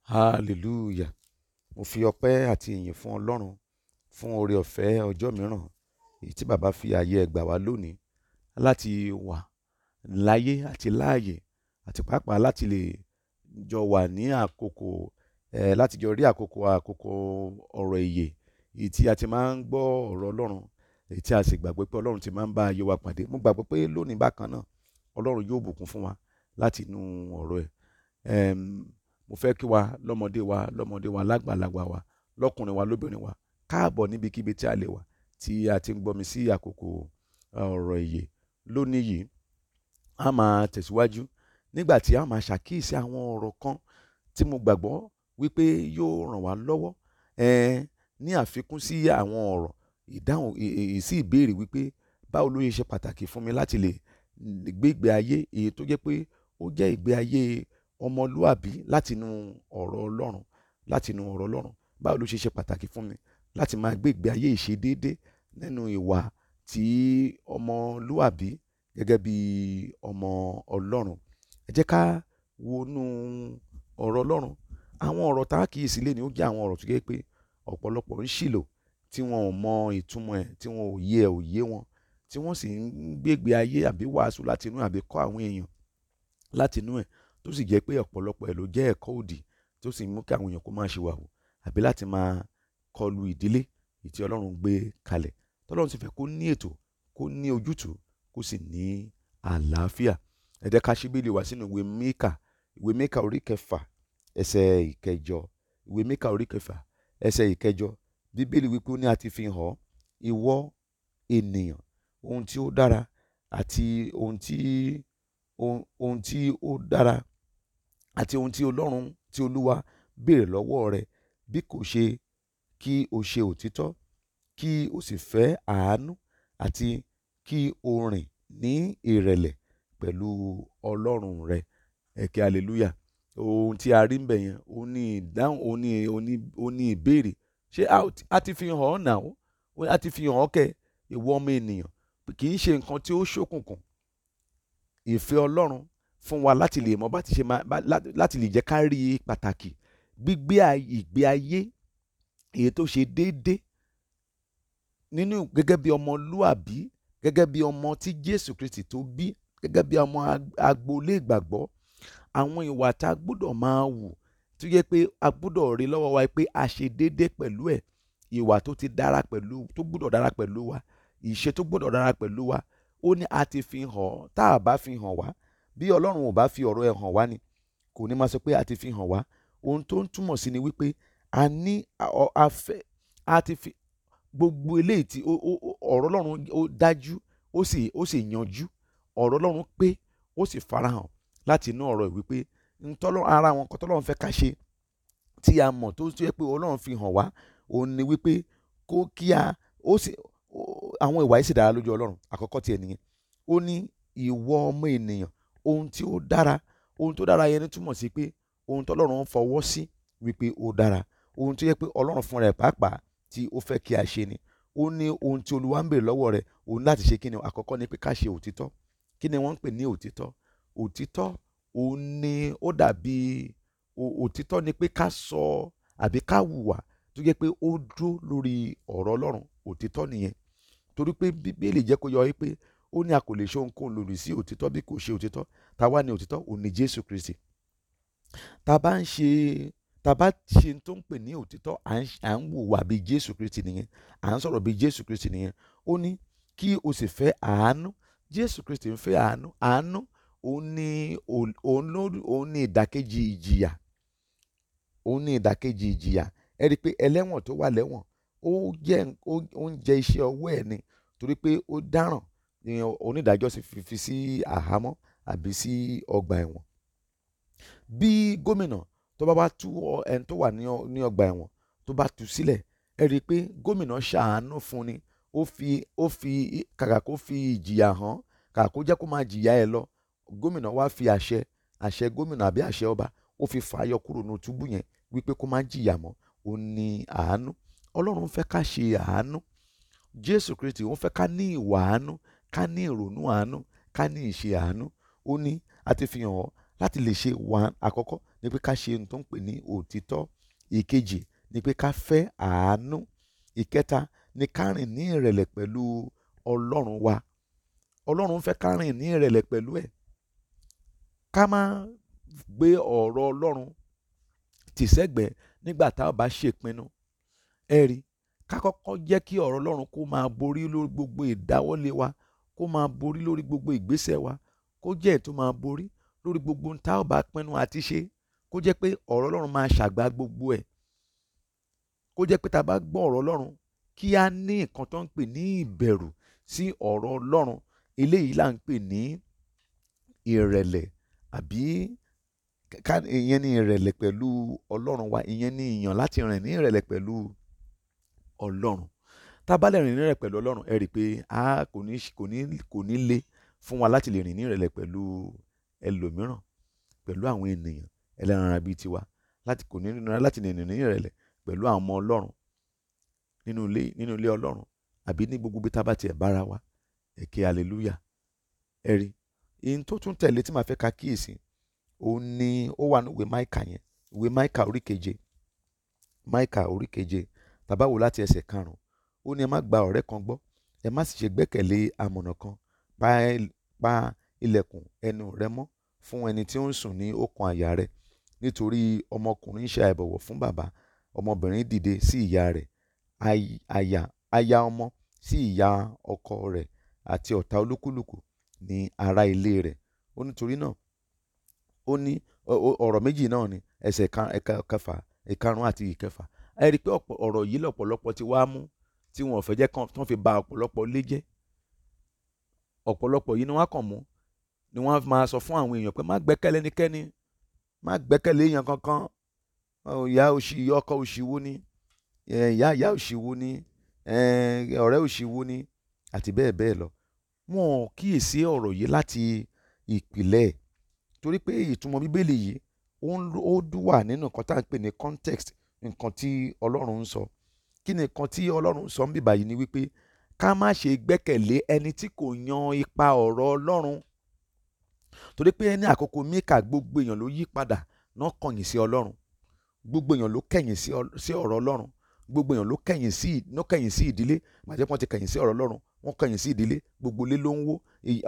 Hallelujah. Mo fi ọpẹ́ àti ìyìn fún Ọlọ́run fún oore ọ̀fẹ́ ọjọ́ mìíràn èyí tí bàbá fi ààyè ẹ̀ gbà wá lónìí láti wà láyé àti láàyè àti pàápàá láti lè jọ wà ní àkókò láti jọ rí àkókò ọ̀rọ̀ ìyè èyí tí a ti máa ń gbọ́ ọ̀rọ̀ Ọlọ́run èyí tí a sì gbàgbé pé Ọlọ́run ti máa ń bá ayé wa pàdé. Mo gbàgbọ́ pé lónìí bákan náà Ọlọ́run yóò bùkún fún wa láti inú ọ̀rọ̀ ẹ̀. Mo fẹ́ kí wa lọ́mọdé wa lágbàlagbà wa lọ́kùnrin wa lóbìnrin wa káàbọ̀ níbikíbi tí a lè wà tí a ti ń gbọ́ mi sí àkókò ọ̀rọ̀ ìyè. Lónìí yìí a máa tẹ̀síwájú nígbà tí a máa ṣàkíyèsí àwọn ọ̀rọ̀ kan tí mo gbàgbọ́ wípé yóò ràn wá lọ́wọ́ ní àfikún sí àwọn ọ̀rọ̀ ìdáhùn sí ìbéèrè wípé báwo ló ṣe pàtàkì fún mi láti lè gbé ìgbé ayé èyí tó jẹ́ pé ó jẹ́ ìgbé ayé ọmọlúàbí látinú ọ̀rọ̀ Ọlọ́run. Báwo ló ṣe pàtàkì fún mi láti máa gbé ìgbé ayé ìṣedéédé nínú ìwà tí ọmọlúàbí gẹ́gẹ́ bí ọmọ Ọlọ́run. Ẹ jẹ́ ká wọnú ọ̀rọ̀ Ọlọ́run. Àwọn ọ̀rọ̀ tá a kíyèsí lónìí ó jẹ́ àwọn ọ̀rọ̀ tó jẹ́ pé ọ̀pọ̀lọpọ̀ ń ṣìlò tí wọn ò mọ ìtumọ̀ ẹ̀, tí wọn ò yé wọn, tí wọ́n sì ń gbé ìgbé ayé àbí wàásù látinú àbí kọ́ àwọn èèyàn látinú ẹ̀, tó sì jẹ́ pé ọ̀pọ̀lọpọ̀ ẹ̀ ló jẹ́ ẹ̀kọ́ òdì tó sì mú kí àwọn èèyàn kó máa ṣìwàhù àbí láti máa kọlu ìdílé èyí tí Ọlọ́run gbé kalẹ̀. Tọ́lọ́run sì fẹ́ kó ní ètò, kó ní ojútùú, kó sì ní àlàáfíà. Ẹ jẹ́ ká ṣí Bíbélì wá sínú ìwé Míkà orí kẹfà ẹsẹ̀ ìkẹjọ. Ìwé Míkà orí kẹfà ẹsẹ̀ ìkẹjọ. Bíbélì wípé ó ní a ti fi hàn ìwọ ènìyàn ohun tí ó dára àti ohun tí ó dára àti ohun tí Olúwa béèrè lọ́wọ́ rẹ, bí kò ṣe kí o ṣe òtítọ́, kí o sì fẹ́ àánú àti kí o rìn ní ìrẹ̀lẹ̀ pẹ̀lú Ọlọ́run rẹ. Ẹ̀kẹ́ hallelujah. Ohun tí a rí ń bẹ̀ yẹn ó ní ìdáhùn, ó ní ìbéèrè. Ṣé a ti fi hàn ọ́ náà? A ti fi hàn ọ́ kẹ́ ìwọ ọmọ ènìyàn. Kì í ṣe nǹkan tí ó ṣókùnkùn. Ìfẹ́ Ọlọ́run fún wa láti lè mọ̀ láti lè jẹ́ ká rí pàtàkì gbígbé ìgbé ayé èyí tó ṣe déédé nínú gẹ́gẹ́ bí ọmọlúàbí, gẹ́gẹ́ bí ọmọ tí Jésù Kristi tó bí, gẹ́gẹ́ bí ọmọ agboolé ìgbàgbọ́. Àwọn ìwà tá a gbọ́dọ̀ máa wù tó yẹ pé a gbọ́dọ̀ rí lọ́wọ́ wa pé a ṣe déédé pẹ̀lú ẹ̀. Ìwà tó gbọ́dọ̀ dára pẹ̀lú wa, ìṣe tó gbọ́dọ̀ dára pẹ̀lú wa. Ó ní a ti fi hàn. Tá a bá fi hàn wá, bí Ọlọ́run ò bá fi ọ̀rọ̀ ẹ̀ hàn wá ni kò ní máa sọ pé a ti fi hàn wá. Ohun tó ń túmọ̀ sí ni wípé a ti fi gbogbo eléyìí tí ọ̀rọ̀ Ọlọ́run ó dájú, ó sì yanjú. Ọ̀rọ̀ Ọlọ́run pé ó sì farahàn láti inú ọ̀rọ̀ wípé ara àwọn nǹkan tọ́lọ́run fẹ́ ká ṣe tí a mọ̀ tó yẹ pé Ọlọ́run fi hàn wá òun ni wípé àwọn ìwà yìí sì dára lójú Ọlọ́run. Àkọ́kọ́ tiẹ̀ nìyẹn. Ó ní ìwọ ọmọ ènìyàn ohun tí ó dára. Ohun tó dára yẹn ní túmọ̀ sí pé ohun tó Ọlọ́run fọwọ́ sí wípé ó dára. Ohun tó yẹ pé Ọlọ́run fúnra ẹ̀ pàápàá tí ó fẹ́ kí a ṣe ni. Ó ní ohun tí Olúwa ń béèrè lọ́wọ́ rẹ̀ òun láti ṣe kíni. Àkọ́kọ́ ni pé ká ṣe òtítọ́. Kí ni wọ́n ń pè ní òtítọ́? Òtítọ́ òun ni ó dàbí òtítọ́ ni pé ká sọ àbí ká hùwà tó yẹ pé ó dúró lórí ọ̀rọ̀ Ọlọ́run. Òtítọ́ nìyẹn. Torí pé Bíbélì jẹ́ kó yọ wípé ó ní a kò lè ṣe ohunkóhun lòdì sí òtítọ́ bí kò ṣe òtítọ́. Ta wá ní òtítọ́? Òun ni Jésù Kristi. Ta bá ṣe tó ń pè ní òtítọ́, à ń hùwà bí Jésù Kristi nìyẹn. À ń sọ̀rọ̀ bí Jésù Kristi nìyẹn. Ó ní kí o sì fẹ́ àánú. Jésù Kristi ń fẹ́ àánú. Àánú òun ní ìdàkejì ìjìyà. Òun ní ìdàkejì ìjìyà. Ẹ rí i pé ẹlẹ́wọ̀n tó wà lẹ́wọ̀n ó ń jẹ iṣẹ́ ọwọ́ ẹ̀ ni, torí pé ó dáràn ni onídàájọ́ sì fi sí àhámọ́ àbí sí ọgbà ẹ̀wọ̀n. Bí gómìnà tó bá tú ẹni tó wà ní ọgbà ẹ̀wọ̀n tó bá tú sílẹ̀, ẹ rí i pé gómìnà ṣàánú fún ni. Kàkà kó fi ìjìyà hàn, kàkà kó jẹ́ kó máa jìyà ẹ lọ, gómìnà wá fi àṣẹ gómìnà àbí àṣẹ ọba ó fi fà á yọ kúrò ní túbú yẹn wípé kó má jìyà mọ́. Ó ní àánú. Ọlọ́run fẹ́ ká ṣe àánú. Jésù Kristi ó fẹ́ ká ní ìwà àánú, ká ní ìrònú àánú, ká ní ìṣe àánú. Ó ní a ti fi hàn ọ́ láti lè ṣe àkọ́kọ́ ni pé ká ṣe ohun tó ń pè ní òtítọ́. Ìkejì ni pé ká fẹ́ àánú. Ìkẹta ni ká rìn ní ìrẹ̀lẹ̀ pẹ̀lú Ọlọ́run wa. Ọlọ́run fẹ́ ká rìn ní ìrẹ̀lẹ̀ pẹ̀lú ẹ̀. Ká má gbé ọ̀rọ̀ Ọlọ́run tì sẹ́gbẹ̀ẹ́ nígbà tá a bá ṣèpinnu. Ẹ rí, ká kọ́kọ́ jẹ́ kí ọ̀rọ̀ Ọlọ́run kó máa borí lórí gbogbo ìdáwọ́lé wa, kó máa borí lórí gbogbo ìgbésẹ̀ wa, kó jẹ́ ètò máa borí lórí gbogbo ohun tá a bá pinnu àti ṣe, kó jẹ́ pé ọ̀rọ̀ Ọlọ́run máa ṣàgbá gbogbo ẹ̀. Kó jẹ́ pé tá a bá gbọ́ ọ̀rọ̀ Ọlọ́run, kí a ní nǹkan tó ń pè ní ìbẹ̀rù sí ọ̀rọ̀ Ọlọ́run. Eléyìí là ń pè ní ìrẹ̀lẹ̀, àbí ìyẹn ni ìrẹ̀lẹ̀ pẹ̀lú Ọlọ́run wa. Ìyẹn ni ìyàn láti rìn ní ìrẹ̀lẹ̀ pẹ̀lú Ọlọ́run. Tá a bá lè rìn ní ìrẹ̀lẹ̀ pẹ̀lú Ọlọ́run, ẹ rí i pé kò ní le fún wa láti lè rìn ní ìrẹ̀lẹ̀ pẹ̀lú ẹlòmíràn, pẹ̀lú àwọn ènìyàn ẹlẹ́ran ara bíi tiwa. Kò ní nira láti lè rìn ní ìrẹ̀lẹ̀ pẹ̀lú àwọn ọmọ Ọlọ́run nínú ilé Ọlọ́run, àbí ní gbogbo bí tá a bá tiẹ̀ bára wa. Ẹ ké hallelujah. Ẹ rí ihun tó tún tẹ̀lé tí màá fẹ́ ká kíyèsí, òun ni ó wà ní ìwé Máíkà yẹn, ìwé Máíkà orí keje. Máíkà orí keje, tá bá wò láti ẹsẹ̀ 5, ó ní ẹ má gba ọ̀rẹ́ kan gbọ́, ẹ má sì ṣe gbẹ́kẹ̀lé amọ̀nà kan. Pa ilẹ̀kùn ẹnu rẹ mọ́ fún ẹni tí ó ń sùn ní òkun àyà rẹ, nítorí ọmọkùnrin ṣe àìbọ̀wọ̀ fún bàbá, ọmọbìnrin dìde sí ìyá rẹ̀, aya ọmọ sí ìyá ọkọ rẹ̀, àti ọ̀tá olúkúlùkù ní ará ilé rẹ̀. Ó nítorí náà, ó ní ọ̀rọ̀ méjì náà ni ẹsẹ̀ kẹfà, ìkarùn àti ìkẹfà. Ẹ rí i pé ọ̀rọ̀ yìí lọ́pọ̀lọpọ̀ ti wá mú, tí wọn ò fẹ́ jẹ́ kán fi ba ọ̀pọ̀lọpọ̀ ilé jẹ́. Ọ̀pọ̀lọpọ̀ yìí ni wọ́n kàn mú, ni wọ́n máa sọ fún àwọn èèyàn pé má gbẹ́kẹ̀lé ẹnikẹ́ni, má gbẹ́kẹ̀lé èèyàn kankan. Ìyá òṣì, ọkọ òṣì wo ni, ìyá òṣì wo ni, ọ̀rẹ́ òṣì wo ni, àti bẹ́ẹ̀ bẹ́ẹ̀ lọ. Wọn ò kíyèsí ọ̀rọ̀ yìí láti ìpìlẹ̀, torí pé ìtumọ̀ Bíbélì yìí ó wà nínú nǹkan tá à ń pè ní context, nǹkan tí Ọlọ́run ń sọ. Kí ni nǹkan tí Ọlọ́run sọ ń bíbá yìí? Ni wípé ká má ṣe gbẹ́kẹ̀lé ẹni tí kò yan ipa ọ̀rọ̀ Ọlọ́run. Torí pé ní àkókò Míkà, gbogbo èèyàn ló yí padà náà kọ̀yìn sí Ọlọ́run. Gbogbo èèyàn ló kẹ̀yìn sí ọ̀rọ̀ Ọlọ́run. Gbogbo èèyàn ló kẹ̀yìn sí ìdílé. Màjẹ́ pọ́n ti kẹ̀yìn sí ọ̀rọ̀ Ọlọ́run, wọ́n kẹ̀yìn sí ìdílé. Gbogbo ilé ló ń wó.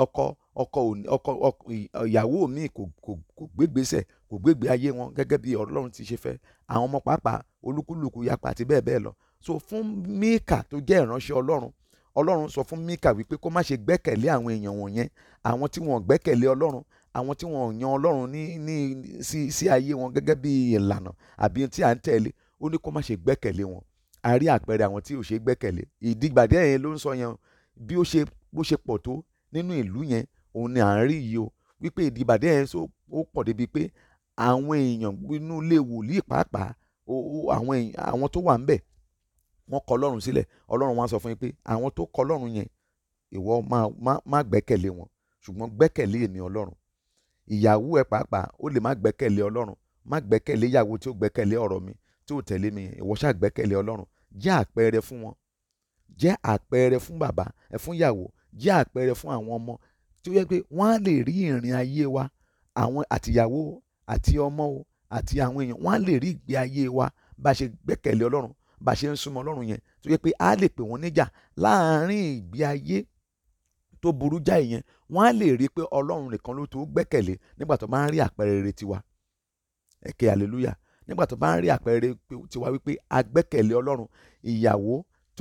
Ìyàwó mi kò gbégbésẹ̀, kò gbégbé ayé wọn gẹ́gẹ́ bí Ọlọ́run ti ṣe fẹ́. Àwọn ọmọ pàápàá olúkúlùkù yapa àti bẹ́ẹ̀ bẹ́ẹ̀ lọ. So fún Míkà tó jẹ́ ìránṣẹ́ Ọlọ́run, Ọlọ́run sọ fún Míkà wípé kó má ṣe gbẹ́kẹ̀lé àwọn èèyàn wọ̀nyẹn, àwọn tí wọ́n gbẹ́kẹ̀lé Ọlọ́run, àwọn tí wọ́n yan Ọlọ́run sí ayé wọn gẹ́gẹ́ bí ìlànà àbí tí à ń tẹ̀lé. Ó ní kó má ṣe gbẹ́kẹ̀lé wọn. A rí àpẹẹrẹ àwọn tí ò ṣe gbẹ́kẹ̀lé. Ìdígbàdé yẹn ló ń sọ yẹn, bí ó ṣe pọ̀ tó nínú ìlú yẹn, òun ni à ń rí yìí o, wípé ìdígbàdé yẹn ó pọ̀ débi pé àwọn èèyàn inú ilé wòlíì pàápàá, àwọn tó wà ń bẹ̀, wọ́n kọ̀ Ọlọ́run sílẹ̀. Ọlọ́run wá sọ fún yín pé àwọn tó kọ̀ Ọlọ́run yẹn, ìwọ má gbẹ́kẹ̀lé wọn, ṣùgbọ́n gbẹ́kẹ̀lé èmi Ọlọ́run. Ìyàwó ẹ pàápàá ó lè má gbẹ́kẹ̀lé Ọlọ́run, má gbẹ́kẹ̀lé ìyàwó tí ó gbẹ́kẹ̀lé ọ̀rọ̀ mi, tí ó tẹ̀lé mi. Ìwọ ṣáà gbẹ́kẹ̀lé Ọlọ́run. Jẹ́ àpẹẹrẹ fún wọn, jẹ́ àpẹẹrẹ fún bàbá, fún ìyàwó, jẹ́ àpẹẹrẹ fún àwọn ọmọ, tí ó yẹ pé wọ́n á lè rí ìrìn ayé wa, àwọn àtìyàwó àti ọmọ àti àwọn èèyàn, wọ́n á lè rí ìgbé ayé wa bá ṣe gbẹ́kẹ̀lé Ọlọ́run, bá ṣe ń súnmọ́ Ọlọ́run yẹn, tó yẹ pé á lè pè wọ́n níjà láàárín ìgbé ayé tó burú jáì yẹn. Wọ́n á lè rí pé Ọlọ́run nìkan ló tó gbẹ́kẹ̀lé nígbà tó bá ń rí àpẹẹrẹ rere tiwa. Ẹ ké hallelujah. Nígbà tó bá ń rí àpẹẹrẹ tiwa wípé a gbẹ́kẹ̀lé Ọlọ́run. Ìyàwó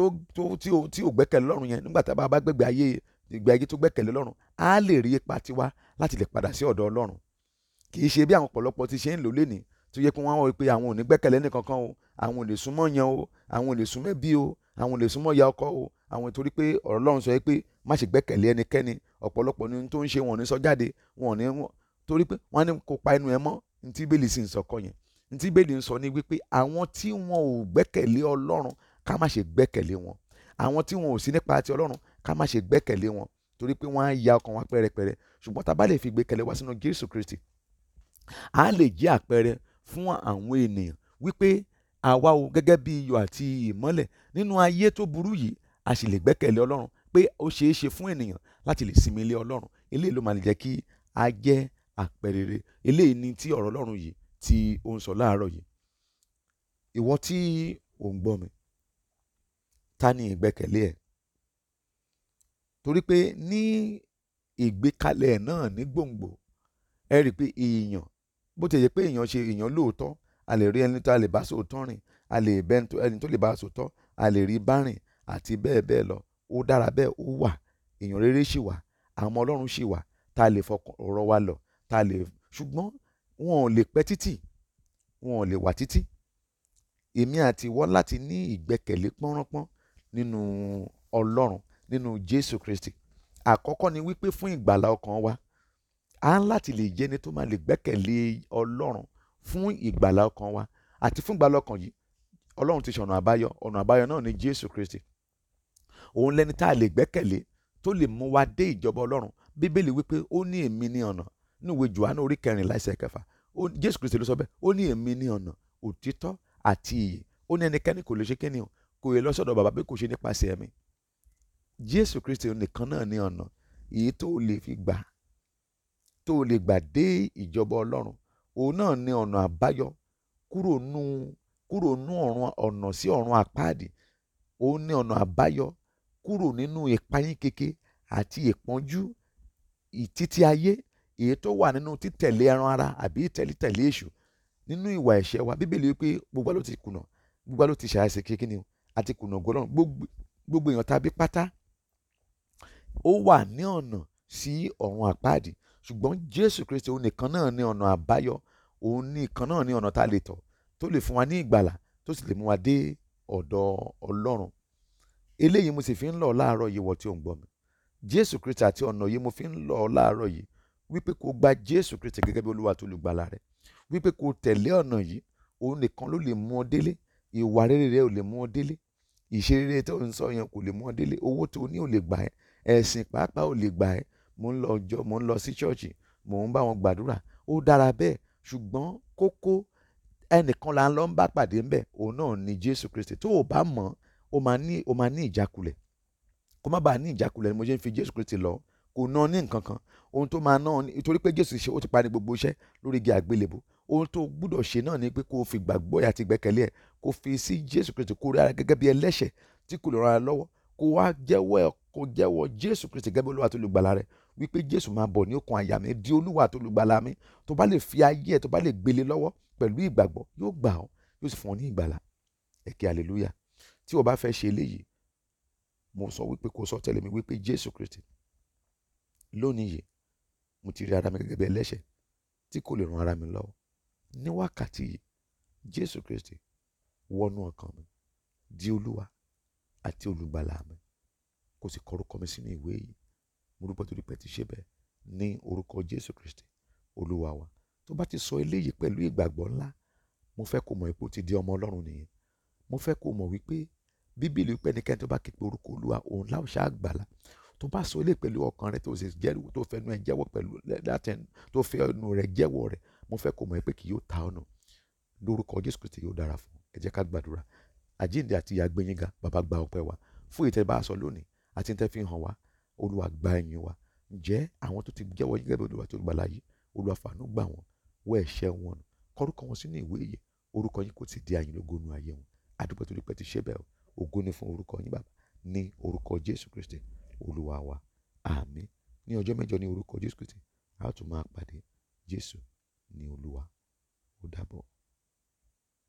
tí ò gbẹ́kẹ̀lé Ọlọ́run yẹn, nígbà tá a bá gbẹ́gbẹ́ ìgbé ayé tó gbẹ́kẹ̀lé Ọlọ́run, á lè rí ipa tiwa láti lè padà sí ọ̀dọ̀ Ọlọ́run. Kì í ṣe bí àwọn ọ̀pọ̀lọpọ̀ ti ṣe ń lò lénìí, tó yẹ kí wọ́n wọ́n pé àwọn ò ní gbẹ́kẹ̀lé nìkankan o, àwọn ò lè súnmọ́ yan o, àwọn ò lè súnmọ́ ẹbí o, àwọn ò lè súnmọ́ ya ọkọ o, àwọn torí pé ọ̀rọ̀ Ọlọ́run sọ pé má ṣe gbẹ́kẹ̀lé ẹnikẹ́ni. Ọ̀pọ̀lọpọ̀ ní tó ń ṣe, wọn ò ní sọ jáde, torí pé wọ́n ní kó pa ẹnu ẹ mọ́. Ní tí Bíbélì sì ń sọ kọ́ yẹn. Ní tí Bíbélì ń sọ ní wípé àwọn tí wọn ò gbẹ́kẹ̀lé Ọlọ́run, ká má ṣe gbẹ́kẹ̀lé wọn. Àwọn tí wọn ò sí nípa ti Ọlọ́run, ká má ṣe gbẹ́kẹ̀lé wọn, torí pé wọ́n á ya ọkàn wa pẹ́rẹpẹ́rẹ. Ṣùgbọ́n tá a bá lè fi gbẹ́kẹ̀lé wa sínú Jésù Kristi, a lè jẹ́ àpẹẹrẹ fún àwọn ènìyàn wípé àwa o, gẹ́gẹ́ bí iyọ̀ àti ìmọ́lẹ̀ nínú ayé tó burú yìí, a sì lè gbẹ́kẹ̀lé Ọlọ́run, pé ó ṣeé ṣe fún ènìyàn láti lè sinmi lé Ọlọ́run. Eléyìí ló máa lè jẹ́ kí a jẹ́ àpẹẹrẹ rere. Eléyìí ni tí ọ̀rọ̀ Ọlọ́run yìí tí ó ń sọ láàárọ̀ yìí. Ìwọ tí ò ń gbọ́ mi, ta ni ìgbẹ́kẹ̀lé ẹ̀? Torí pé ní ìgbékalẹ̀ náà ní gbòǹgbò, ẹ rí i pé èèyàn, bó ti yẹ pé èèyàn ṣe èèyàn lóòótọ́, a lè rí ẹni tó a lè bá sòótọ́ rìn, a lè bẹ́ ẹni tó lè bá sòótọ́, a lè rí bá rìn àti bẹ́ẹ̀ bẹ́ẹ̀ lọ. Ó dára bẹ́ẹ̀, ó wà, èèyàn rere ṣì wà, àwọn ọmọ Ọlọ́run ṣì wà, tá a lè fọkàn ọ̀rọ̀ wa lọ, tá a lè, ṣùgbọ́n wọn ò lè pẹ́ títì, wọn ò lè wà títí. Èmi àti ìwọ láti ní ìgbẹ́kẹ̀lé pọ́nrọ́pọ́n nínú Ọlọ́run, nínú Jésù Kristi. Àkọ́kọ́ ni wípé fún ìgbàlà ọkàn wa, a ń láti lè jẹ́ ẹni tó máa lè gbẹ́kẹ̀lé Ọlọ́run fún ìgbàlà ọkàn wa. Àti fún ìgbàlà ọkàn yìí, Ọlọ́run ti ṣọ̀nà àbáyọ. Ọ̀nà àbáyọ náà ni Jésù Kristi. Òun lẹni tá a lè gbẹ́kẹ̀lé tó lè mú wa dé ìjọba Ọlọ́run. Bíbélì wípé ó ní èmi ní ọ̀nà. Nínú ìwé Jòhánù orí 14 ẹsẹ̀ 6, Jésù Kristi ló sọ bẹ́ẹ̀. Ó ní èmi ní ọ̀nà, òtítọ́ àti ìyè. Ó ní ẹnikẹ́ni kò lè ṣe kíni o, kò lè lọ sọ́dọ̀ bàbá bí kò ṣe nípasẹ̀ mi. Jésù Kristi nìkan náà ní ọ̀nà èyí tó lè fi gbà, tó lè gbà dé ìjọba Ọlọ́run. Òun náà ní ọ̀nà àbáyọ kúrò nú ọ̀nà sí ọ̀run àpáàdì. Òun ní ọ̀nà àbáyọ kúrò nínú ìpayín keke àti ìpọ́njú ìtítí ayé èyí tó wà nínú títẹ̀lé ẹran ara àbí tẹ̀lé èṣù nínú ìwà ẹ̀ṣẹ̀ wa. Bíbélì wípé gbogbo ló ti kùnà, gbogbo ló ti ṣàìsí kíni o, àti kùnà ògo Ọlọ́run. Gbogbo èèyàn tàbí pátá ó wà ní ọ̀nà sí ọ̀run àpáàdì, ṣùgbọ́n Jésù Kristi òun nìkan náà ní ọ̀nà àbáyọ. Òun nìkan náà ní ọ̀nà tá a lè tọ̀ tó lè fún wa ní ìgbàlà, tó sì lè mú wa dé ọ̀dọ̀ Ọlọ́run. Eléyìí mo sì fi ń lọ̀ láàárọ̀ yìí, wọ tí ò ń gbọ́ mi. Jésù Kristi àti ọ̀nà yìí mo fi ń lọ̀ láàárọ̀ yìí, wípé kó gba Jésù Kristi gẹ́gẹ́ bí Olúwa tó olùgbàlà rẹ̀, wípé kó tẹ̀lé ọ̀nà yìí. Òun nìkan ló lè mú ọ délé. Ìwà rere rẹ ò lè mú ọ délé. Ìṣe rere tó ń sọ yẹn kò lè mú ọ délé. Owó tó ní ò lè gbà ẹ́. Ẹ̀sìn pàápàá ò lè gbà ẹ́. Mo ń lọ sí ṣọ́ọ̀ṣì, mò ń bá wọn gbàdúrà, ó dára bẹ́ẹ̀, ṣùgbọ́n kókó ẹnìkan là ń lọ ń bá pàdé ńbẹ̀, òun náà ni Jésù Kristi. Tó o bá mọ̀, ó máa ní ìjákulẹ̀. Kó má bàa ní ìjákulẹ̀ ni mo ṣe ń fi Jésù Kristi lọ. Kò ná ní nǹkan kan. Ohun tó máa ná ọ nítorí pé Jésù ṣe, ó ti parí gbogbo iṣẹ́ lórí igi àgbélébùú. Ohun tó gbúdọ̀ ṣe náà ni pé kó o fi gbàgbọ́ àti ìgbẹ́kẹ̀lé ẹ̀, kó o fi sí Jésù Kristi, kó o rí ara gẹ́gẹ́ bí ẹlẹ́ṣẹ̀ tí kò lè ran ara lọ́wọ́. Kó wá jẹ́wọ́ Jésù Kristi gẹ́gẹ́ bí Olúwa tó olùgbàlà rẹ̀, wípé Jésù máa bọ̀ ní ọkàn àyà mi, di Olúwa tó olùgbàlà mi. Tó bá lè fi ayé ẹ̀, tó bá lè gbélé lọ́wọ́ pẹ̀lú ìgbàgbọ́, yóò gbà ọ́, yóò sì fún ọ ní ìgbàlà. Ẹ ké hallelujah. Tí o bá fẹ́ ṣe eléyìí, mo sọ wípé kó sọ tẹ̀lé mi wípé Jésù Kristi, lónìí yìí mo ti rí ara mi gẹ́gẹ́ bí ẹlẹ́ṣẹ̀ tí kò lè ran ara mi lọ́wọ́. Ní wákàtí yìí, Jésù Kristi wọnú ọkàn mi, di Olúwa àti olùgbàlà mi, kó sì kọ orúkọ mi sínú ìwé yìí. Mo dúpẹ́ torí pé ti ṣe bẹ́ẹ̀ ní orúkọ Jésù Kristi Olúwa wa. Tó bá ti sọ eléyìí pẹ̀lú ìgbàgbọ́ ńlá, mo fẹ́ kó mọ̀ pé ó ti di ọmọ Ọlọ́run nìyẹn. Mo fẹ́ kó mọ̀ wípé Bíbélì wípé ẹnikẹ́ni tó bá ké pe orúkọ Olúwa, òun lá ó ṣáà gbàlà. Tó bá sọ eléyìí pẹ̀lú ọkàn rẹ, tó sì jẹ́rìí, tó fẹnu ẹ jẹ́wọ́ pẹ̀lú tó fẹ́ ẹnu rẹ jẹ́wọ́ rẹ̀, mo fẹ́ kó mọ̀ pé kì yóò ta ọ̀nà. Lórúkọ Jésù Kristi yóò dára fún ọ. Ẹ jẹ́ ká gbàdúrà. Àjíǹde àti ìyè gbé yín ga, bàbá gba ọpẹ́ wa fún ìtẹ́ bá a sọ lónìí àti ìtẹ́ fi hàn wá. Olúwa gba ẹ̀yìn wa. Ǹjẹ́ àwọn tó ti jẹ́wọ́ gẹ́gẹ́ bí Olúwa tó olùgbàlà yìí, Olúwa fàánú gbà wọ́n, wọ ẹ̀ṣẹ̀ wọn nù, kọ orúkọ wọn sínú ìwé ìyè. Orúkọ yín kò sì di àyìnlógo nínú ayé wọn. A dúpẹ́ torí pé ti ṣe bẹ́ẹ̀. Ògo ni fún orúkọ yín bàbá, ní orúkọ Jésù Kristi Olúwa wa. Àmín. Ní ọjọ́ mẹ́jọ ní orúkọ Jésù Kristi, a ó tún máa pàdé. Jésù ní Olúwa. Ó dàbọ̀.